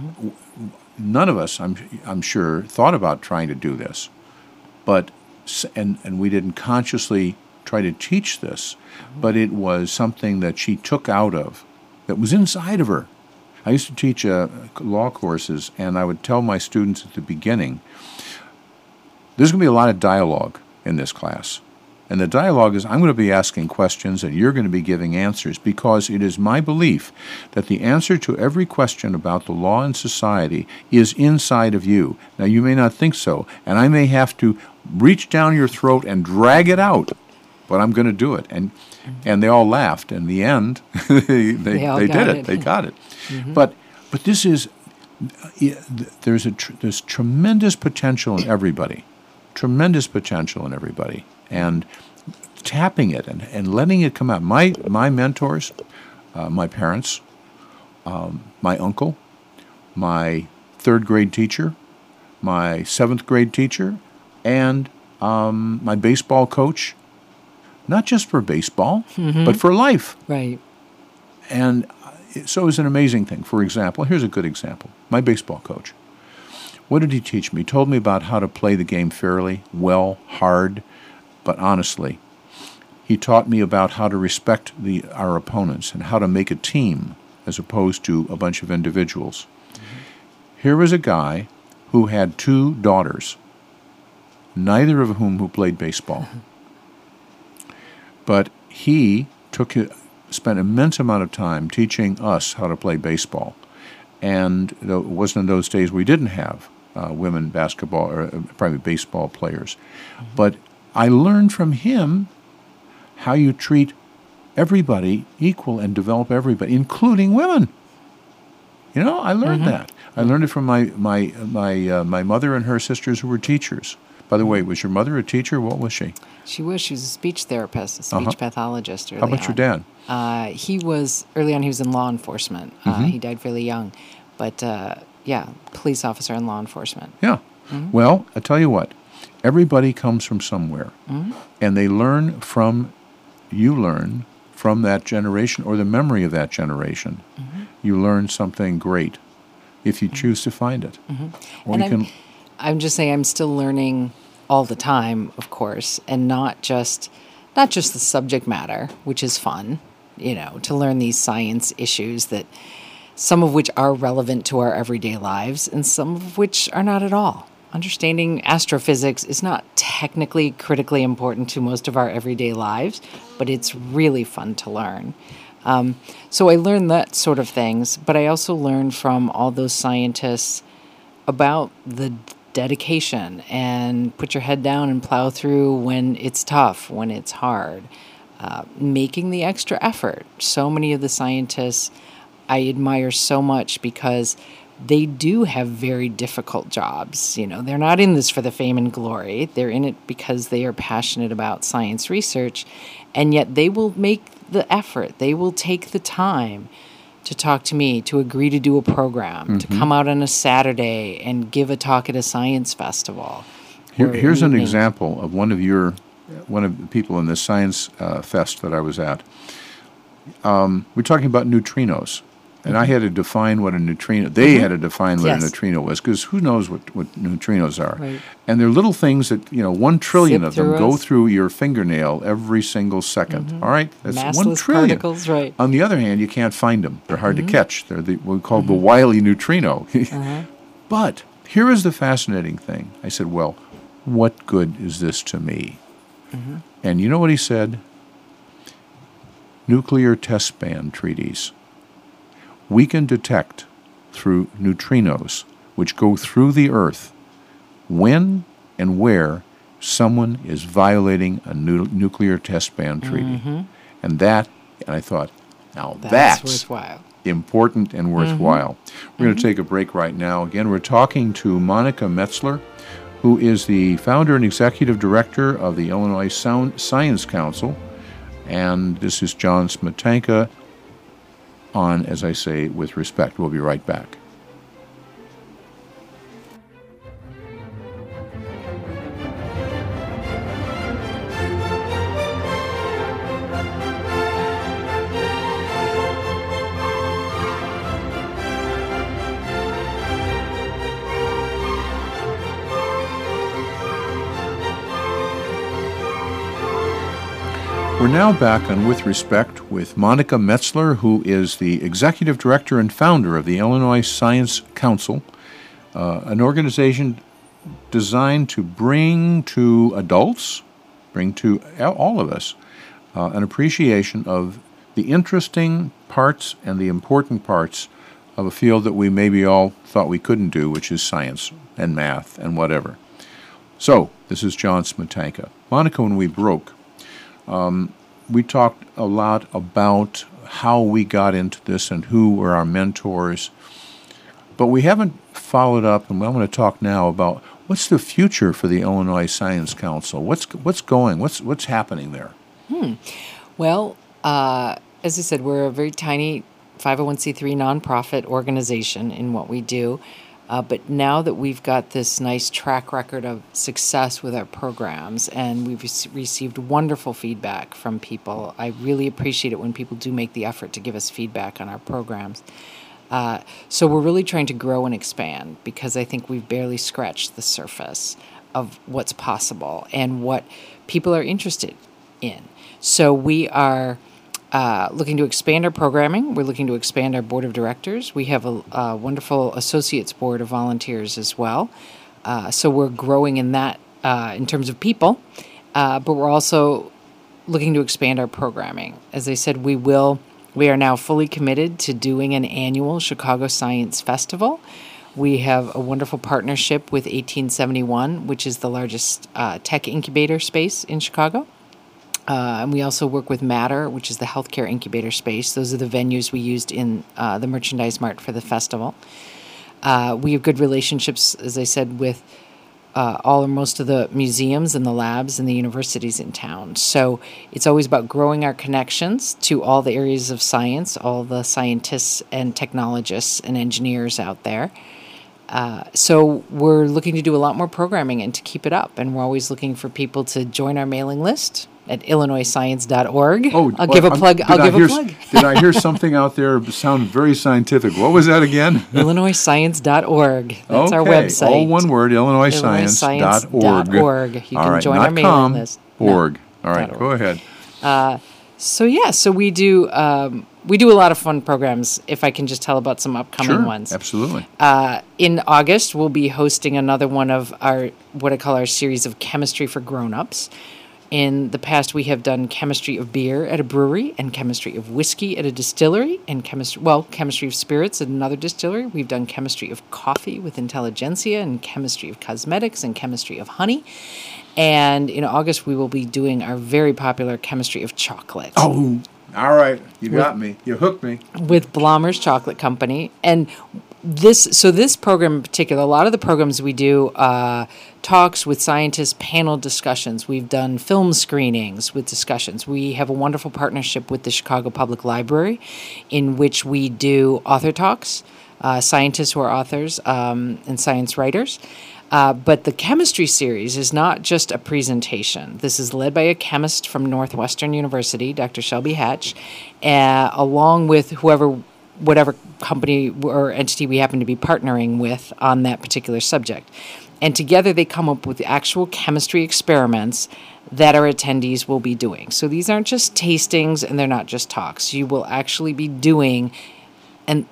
none of us, I'm sure, thought about trying to do this, but and we didn't consciously try to teach this, but it was something that she took out of, that was inside of her. I used to teach law courses, and I would tell my students at the beginning, there's going to be a lot of dialogue in this class. And the dialogue is, I'm going to be asking questions and you're going to be giving answers, because it is my belief that the answer to every question about the law and society is inside of you. Now, you may not think so, and I may have to reach down your throat and drag it out, but I'm going to do it. And they all laughed. In the end, they did it. They got it. But this is, there's tremendous potential in everybody. Tremendous potential in everybody. And tapping it and letting it come out. My mentors, my parents, my uncle, my third grade teacher, my seventh grade teacher, and my baseball coach, not just for baseball, but for life. Right. And so it was an amazing thing. For example, here's a good example. My baseball coach. What did he teach me? He told me about how to play the game fairly, well, hard, but honestly. He taught me about how to respect our opponents and how to make a team as opposed to a bunch of individuals. Here was a guy who had 2 daughters, neither of whom who played baseball. But he spent an immense amount of time teaching us how to play baseball. And it wasn't in those days we didn't have women basketball or probably baseball players. But I learned from him how you treat everybody equal and develop everybody, including women. I learned that. I learned it from my mother and her sisters who were teachers. By the way, was your mother a teacher? What was she? She was a speech therapist, a speech pathologist early How about your dad? Early on, he was in law enforcement. He died fairly young. But, police officer in law enforcement. Yeah. Well, I tell you what, everybody comes from somewhere. And they learn from that generation or the memory of that generation. You learn something great if you choose to find it. Or I'm just saying, I'm still learning all the time, of course, and not just the subject matter, which is fun, to learn these science issues that some of which are relevant to our everyday lives and some of which are not at all. Understanding astrophysics is not technically critically important to most of our everyday lives, but it's really fun to learn. So I learned that sort of things, but I also learned from all those scientists about the dedication and put your head down and plow through when it's tough, when it's hard, making the extra effort. So many of the scientists I admire so much because they do have very difficult jobs. They're not in this for the fame and glory. They're in it because they are passionate about science research, and yet they will make the effort. They will take the time to talk to me, to agree to do a program, to come out on a Saturday and give a talk at a science festival. Here's an example of one of the people in this science fest that I was at. We're talking about neutrinos. And I had to define what a neutrino, they had to define what a neutrino was, because who knows what neutrinos are. Right. And they're little things that, 1 trillion Zip of them through go us. through your fingernail every single second. All right? That's Massless 1 trillion. particles, right. On the other hand, you can't find them. They're hard to catch. They're what we call the wily neutrino. But here is the fascinating thing. I said, well, what good is this to me? Mm-hmm. And you know what he said? Nuclear test ban treaties. We can detect through neutrinos, which go through the Earth, when and where someone is violating a nuclear test ban treaty. Mm-hmm. And I thought, now that's worthwhile. Important and worthwhile. Mm-hmm. We're going to take a break right now. Again, we're talking to Monica Metzler, who is the founder and executive director of the Illinois Science Council. And this is John Smetanka on, as I say, With Respect. We'll be right back. We're now back on With Respect with Monica Metzler, who is the executive director and founder of the Illinois Science Council, an organization designed to bring to adults, bring to all of us, an appreciation of the interesting parts and the important parts of a field that we maybe all thought we couldn't do, which is science and math and whatever. So, this is John Smetanka. Monica, when we broke, we talked a lot about how we got into this and who were our mentors, but we haven't followed up, and I want to talk now about what's the future for the Illinois Science Council. What's happening there? Well, as I said, we're a very tiny 501c3 nonprofit organization in what we do. But now that we've got this nice track record of success with our programs, and we've received wonderful feedback from people, I really appreciate it when people do make the effort to give us feedback on our programs. So we're really trying to grow and expand, because I think we've barely scratched the surface of what's possible and what people are interested in. So we are looking to expand our programming. We're looking to expand our board of directors. We have a wonderful associates board of volunteers as well. So we're growing in that in terms of people, but we're also looking to expand our programming. As I said, we are now fully committed to doing an annual Chicago Science Festival. We have a wonderful partnership with 1871, which is the largest tech incubator space in Chicago. And we also work with Matter, which is the healthcare incubator space. Those are the venues we used in the Merchandise Mart for the festival. We have good relationships, as I said, with all or most of the museums and the labs and the universities in town. So it's always about growing our connections to all the areas of science, all the scientists and technologists and engineers out there. So we're looking to do a lot more programming and to keep it up. And we're always looking for people to join our mailing list at illinoisscience.org. I'll give a plug. Did I hear something out there sound very scientific? What was that again? illinoisscience.org. That's our website. All one word, illinoisscience.org. You can join our mailing list. Org. All right, go ahead. So we do a lot of fun programs, if I can just tell about some upcoming ones. Absolutely. In August, we'll be hosting another one of our, what I call our series of Chemistry for Grown-Ups. In the past, we have done chemistry of beer at a brewery and chemistry of whiskey at a distillery and chemistry of spirits at another distillery. We've done chemistry of coffee with Intelligentsia and chemistry of cosmetics and chemistry of honey. And in August, we will be doing our very popular chemistry of chocolate. Oh, all right. You got me. You hooked me. With Blommer's Chocolate Company. And this program in particular, a lot of the programs we do, talks with scientists, panel discussions. We've done film screenings with discussions. We have a wonderful partnership with the Chicago Public Library in which we do author talks, scientists who are authors and science writers. But the chemistry series is not just a presentation. This is led by a chemist from Northwestern University, Dr. Shelby Hatch, along with whatever company or entity we happen to be partnering with on that particular subject. And together they come up with actual chemistry experiments that our attendees will be doing. So these aren't just tastings and they're not just talks. You will actually be doing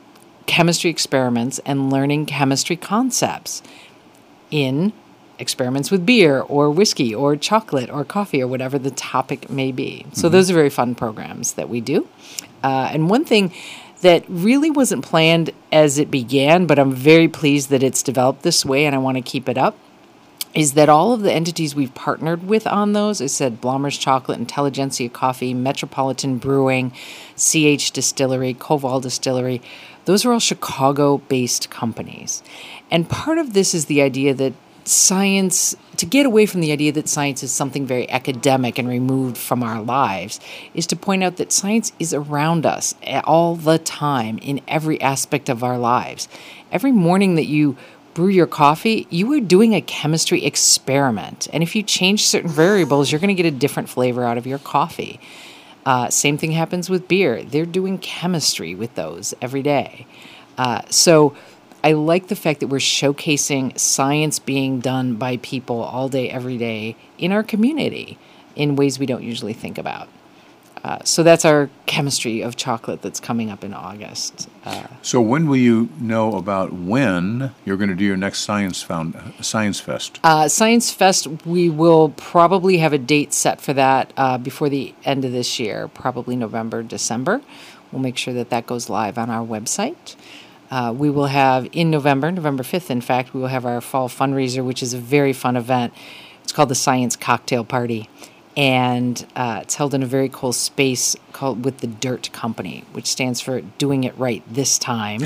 chemistry experiments and learning chemistry concepts in experiments with beer or whiskey or chocolate or coffee or whatever the topic may be. So those are very fun programs that we do. And one thing that really wasn't planned as it began, but I'm very pleased that it's developed this way and I want to keep it up, is that all of the entities we've partnered with on those, I said Blommer's Chocolate, Intelligentsia Coffee, Metropolitan Brewing, CH Distillery, Koval Distillery, those are all Chicago-based companies. And part of this is the idea that science, to get away from the idea that science is something very academic and removed from our lives, is to point out that science is around us all the time in every aspect of our lives. Every morning that you brew your coffee, you are doing a chemistry experiment. And if you change certain variables, you're going to get a different flavor out of your coffee. Same thing happens with beer. They're doing chemistry with those every day. So I like the fact that we're showcasing science being done by people all day, every day in our community in ways we don't usually think about. So that's our chemistry of chocolate that's coming up in August. So when will you know about when you're going to do your next Science Fest? Science Fest, we will probably have a date set for that before the end of this year, probably November, December. We'll make sure that that goes live on our website. We will have in November 5th, in fact, we will have our fall fundraiser, which is a very fun event. It's called the Science Cocktail Party. And it's held in a very cool space called with the Dirt Company, which stands for Doing It Right This Time,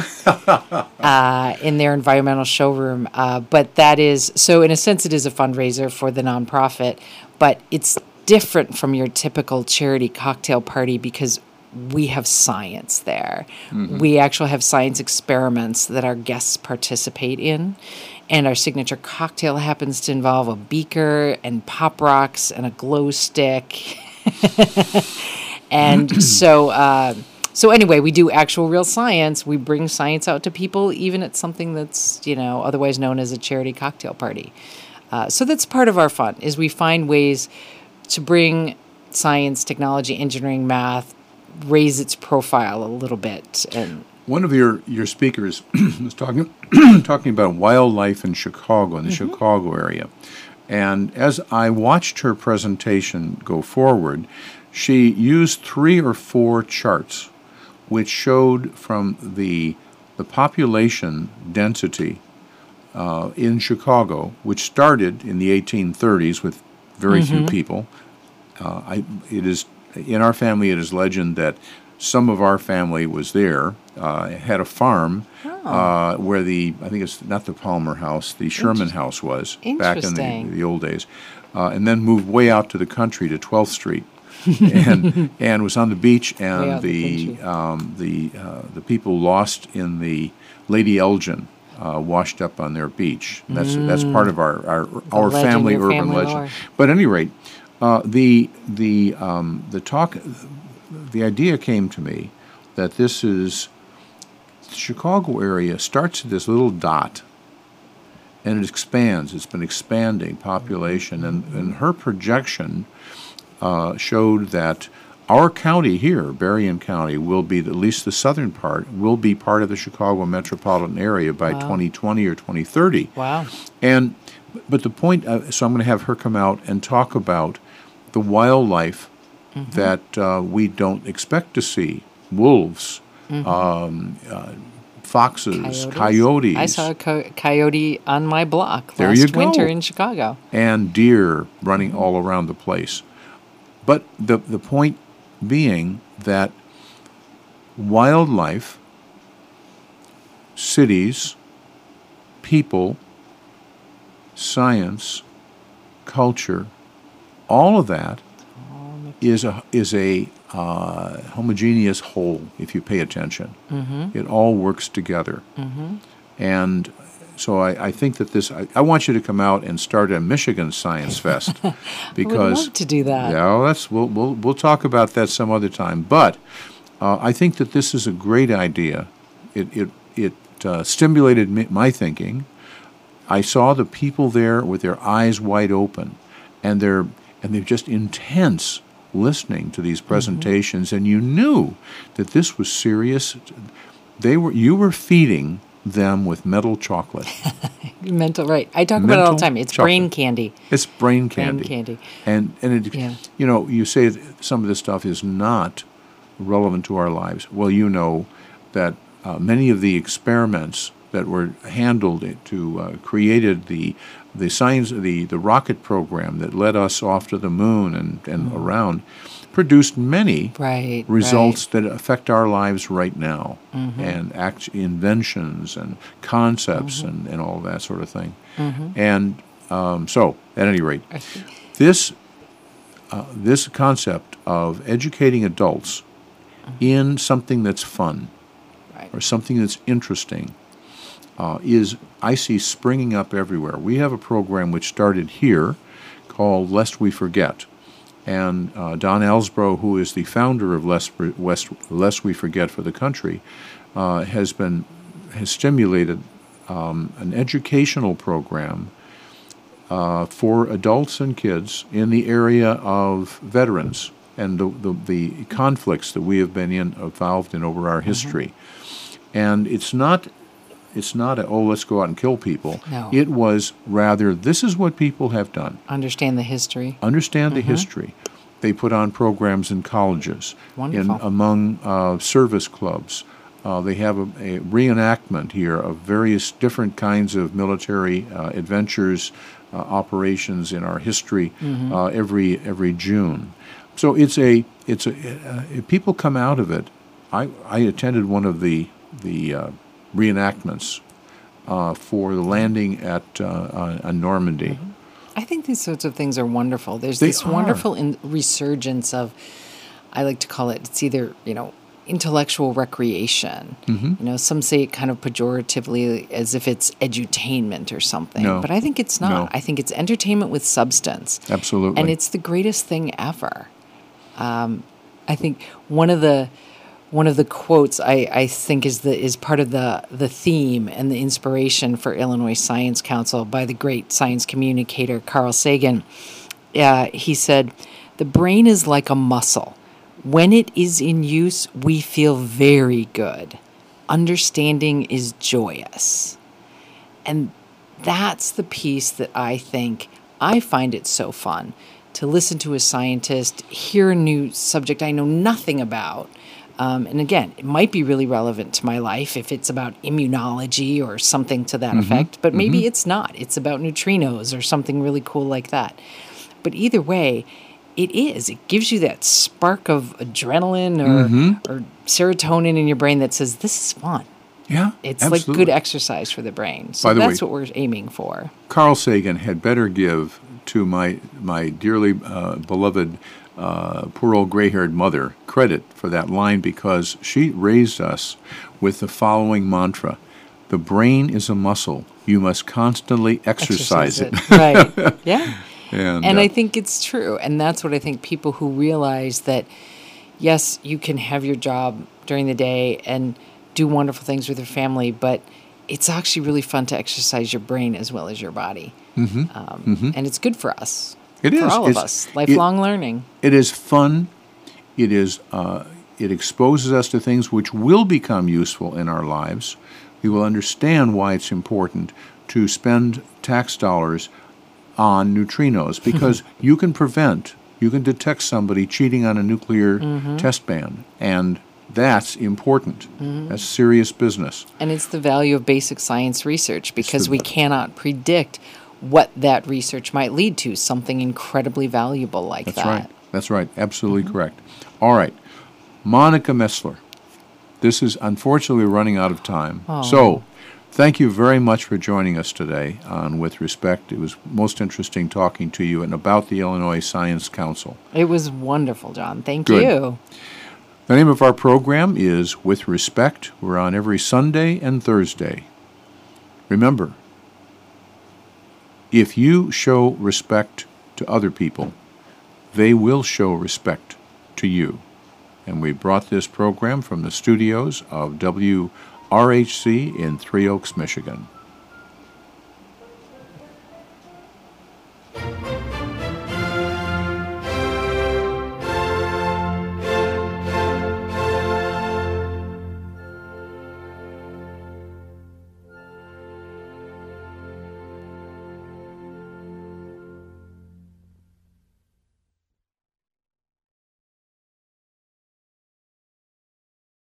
in their environmental showroom. But that is, so in a sense, it is a fundraiser for the nonprofit, but it's different from your typical charity cocktail party because we have science there. Mm-hmm. We actually have science experiments that our guests participate in. And our signature cocktail happens to involve a beaker and pop rocks and a glow stick. And so anyway, we do actual real science. We bring science out to people, even at something that's, otherwise known as a charity cocktail party. So that's part of our fun, is we find ways to bring science, technology, engineering, math, raise its profile a little bit. And one of your speakers was talking about wildlife in Chicago, in the Chicago area. And as I watched her presentation go forward, she used 3 or 4 charts which showed from the population density in Chicago, which started in the 1830s with very few people. In our family, it is legend that some of our family was there, had a farm where I think it's not the Palmer House, the Sherman House was back in the old days, and then moved way out to the country to 12th Street, and was on the beach, and the people lost in the Lady Elgin washed up on their beach. That's part of our family urban legend. Lore. But at any rate, the idea came to me that this is the Chicago area starts at this little dot, and it expands. It's been expanding population, and her projection showed that our county here, Berrien County, will be, at least the southern part, will be part of the Chicago metropolitan area by 2020 or 2030. Wow. But the point, so I'm going to have her come out and talk about the wildlife that we don't expect to see. Wolves, foxes, coyotes. I saw a coyote on my block last winter in Chicago. And deer running all around the place. But the point being that wildlife, cities, people, science, culture, all of that is a homogeneous whole if you pay attention. It all works together. And so I think that I want you to come out and start a Michigan Science Fest, because I would love to do that. Yeah, we'll talk about that some other time. But I think that this is a great idea. It stimulated my thinking. I saw the people there with their eyes wide open, and they're just intense listening to these presentations, and you knew that this was serious. You were feeding them with metal chocolate. Mental, right. I talk about it all the Mental time. It's chocolate. brain candy. It's brain candy. Brain candy. And it, Yeah. you say that some of this stuff is not relevant to our lives. Well, you know that many of the experiments that were handled to created the science, the rocket program that led us off to the moon and around, produced many results that affect our lives right now, and inventions and concepts and all that sort of thing. And so, at any rate, this concept of educating adults in something that's fun or something that's interesting is, I see, springing up everywhere. We have a program which started here called Lest We Forget. And Don Ellsborough, who is the founder of Lest We Forget for the country, has stimulated an educational program for adults and kids in the area of veterans and the conflicts that we have been involved in over our history. And it's not let's go out and kill people. No. It was rather, this is what people have done. Understand the history. Understand the history. They put on programs in colleges, Wonderful. among service clubs. They have a reenactment here of various different kinds of military adventures, operations in our history every June. So it's if people come out of it. I attended one of the reenactments for the landing at on Normandy. I think these sorts of things are wonderful. There's They this are. wonderful resurgence of, I like to call it's either, intellectual recreation. Some say it kind of pejoratively as if it's edutainment or something. No. But I think it's not. No. I think it's entertainment with substance. Absolutely. And it's the greatest thing ever. I think one of the quotes I think is part of the theme and the inspiration for Illinois Science Council by the great science communicator Carl Sagan. He said, "The brain is like a muscle. When it is in use, we feel very good. Understanding is joyous." And that's the piece that I think I find it so fun to listen to a scientist, hear a new subject I know nothing about. And again, it might be really relevant to my life if it's about immunology or something to that effect, but maybe it's not. It's about neutrinos or something really cool like that. But either way, it is. It gives you that spark of adrenaline or serotonin in your brain that says, this is fun. Yeah, It's absolutely. like good exercise for the brain. So By the that's way, what we're aiming for. Carl Sagan had better give to my dearly beloved poor old gray-haired mother credit for that line, because she raised us with the following mantra: the brain is a muscle. You must constantly exercise it. Right. Yeah. And I think it's true. And that's what I think people who realize that, yes, you can have your job during the day and do wonderful things with your family, but it's actually really fun to exercise your brain as well as your body. And it's good for us. It For is. all of us. Lifelong learning. It is fun. It is. It exposes us to things which will become useful in our lives. We will understand why it's important to spend tax dollars on neutrinos, because you can detect somebody cheating on a nuclear test ban, and that's important. That's serious business. And it's the value of basic science research, because we cannot predict what that research might lead to, something incredibly valuable like That's that. right. That's right. Absolutely correct. All right. Monica Metzler. This is unfortunately running out of time. So thank you very much for joining us today on With Respect. It was most interesting talking to you and about the Illinois Science Council. It was wonderful, John. Thank Good. you. The name of our program is With Respect. We're on every Sunday and Thursday. Remember, if you show respect to other people, they will show respect to you. And we brought this program from the studios of WRHC in Three Oaks, Michigan.